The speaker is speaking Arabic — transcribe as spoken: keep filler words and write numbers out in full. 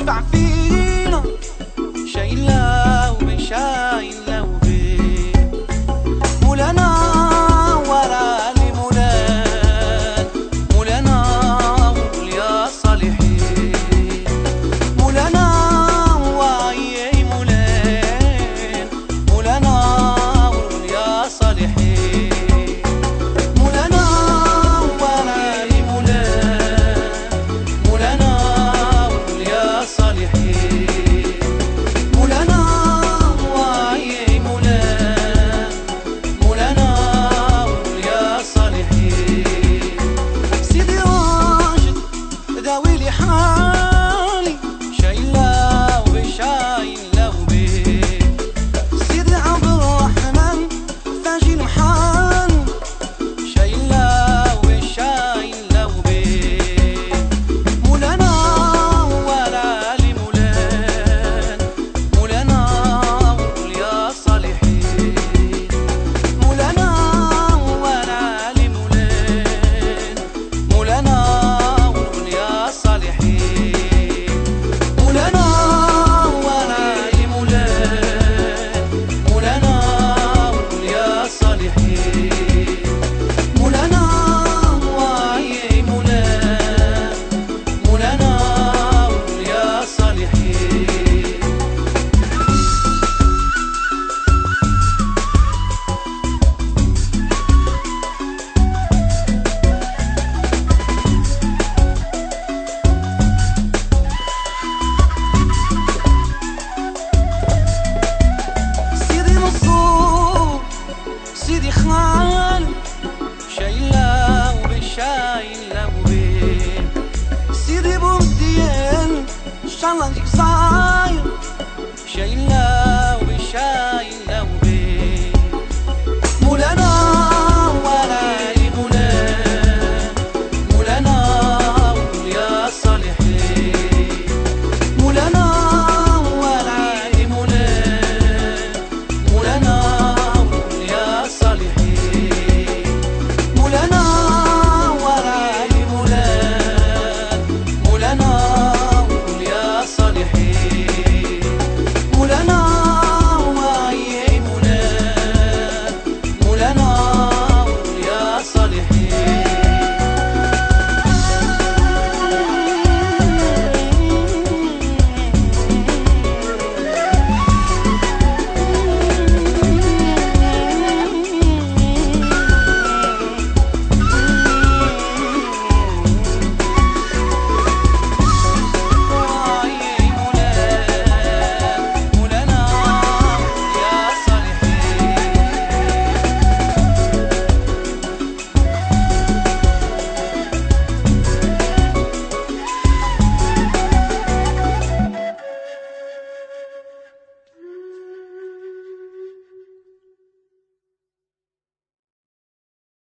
شفع فينا شايلة وبين شايلة وبين مولانا ورا لي مولان مولانا وليا صالحين مولانا وعي مولان مولانا وليا صالحين مولانا ورا لي مولان مولانا وليا صالحين مولانا وعي مولان مولانا وليا صالحين سيدي راشد داوي لي حالي شايلة وبشايلة وبين سيدي عبد الرحمن فاجي المحال شايلة وبشايلة وبين مولانا ولا لي مولان مولانا وليا صالحين مولانا ولا لي مولان مولانا وليا صالحين مولانا ولا لي مولان مولانا وليا صالحين مولانا وعي مولان مولانا وليا صالحين سيدي منصور سيدي خان شايلة وبشايلة وبين سيدي بورديان ان شاء الله نجيك